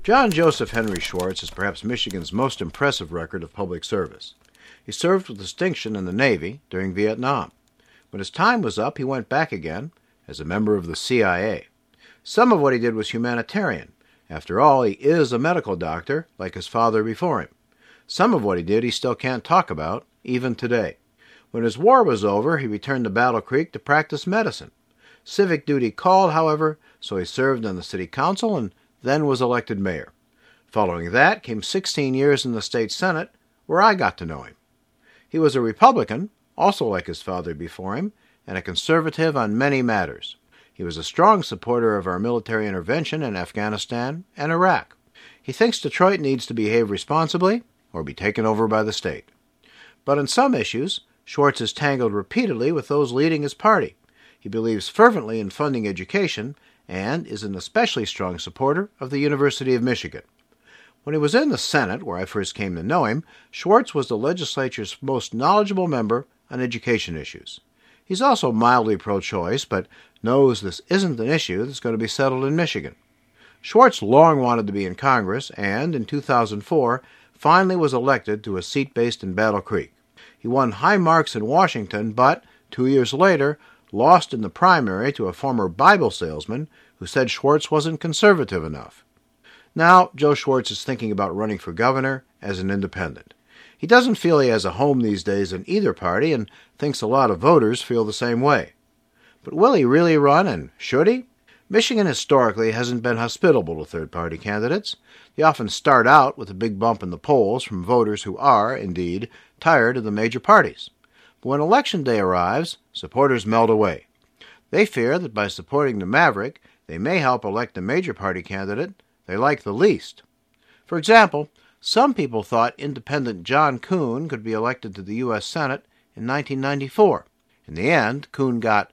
John Joseph Henry Schwartz is perhaps Michigan's most impressive record of public service. He served with distinction in the Navy during Vietnam. When his time was up, he went back again as a member of the CIA. Some of what he did was humanitarian. After all, he is a medical doctor, like his father before him. Some of what he did he still can't talk about, even today. When his war was over, he returned to Battle Creek to practice medicine. Civic duty called, however, so he served on the city council and then was elected mayor. Following that came 16 years in the state senate, where I got to know him. He was a Republican, also like his father before him, and a conservative on many matters. He was a strong supporter of our military intervention in Afghanistan and Iraq. He thinks Detroit needs to behave responsibly or be taken over by the state. But on some issues, Schwartz is tangled repeatedly with those leading his party. He believes fervently in funding education and is an especially strong supporter of the University of Michigan. When he was in the Senate, where I first came to know him, Schwartz was the legislature's most knowledgeable member on education issues. He's also mildly pro-choice, but knows this isn't an issue that's going to be settled in Michigan. Schwartz long wanted to be in Congress and, in 2004, finally was elected to a seat based in Battle Creek. He won high marks in Washington, but 2 years later, lost in the primary to a former Bible salesman who said Schwartz wasn't conservative enough. Now, Joe Schwartz is thinking about running for governor as an independent. He doesn't feel he has a home these days in either party and thinks a lot of voters feel the same way. But will he really run, and should he? Michigan historically hasn't been hospitable to third-party candidates. They often start out with a big bump in the polls from voters who are, indeed, tired of the major parties. But when Election Day arrives, supporters melt away. They fear that by supporting the Maverick, they may help elect the major party candidate they like the least. For example, some people thought independent John Kuhn could be elected to the U.S. Senate in 1994. In the end, Kuhn got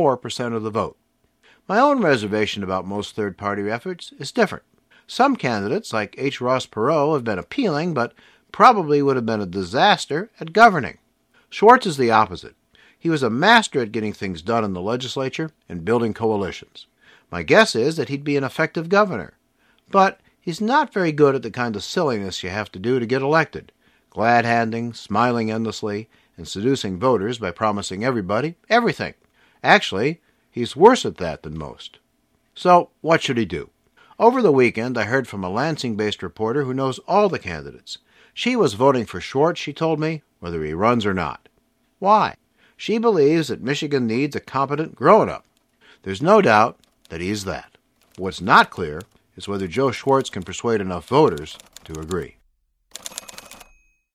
4% of the vote. My own reservation about most third-party efforts is different. Some candidates, like H. Ross Perot, have been appealing, but probably would have been a disaster at governing. Schwartz is the opposite. He was a master at getting things done in the legislature and building coalitions. My guess is that he'd be an effective governor. But he's not very good at the kind of silliness you have to do to get elected, glad-handing, smiling endlessly, and seducing voters by promising everybody everything. Actually, he's worse at that than most. So, what should he do? Over the weekend, I heard from a Lansing-based reporter who knows all the candidates. She was voting for Schwartz, she told me, whether he runs or not. Why? She believes that Michigan needs a competent grown-up. There's no doubt that he's that. What's not clear is whether Joe Schwartz can persuade enough voters to agree.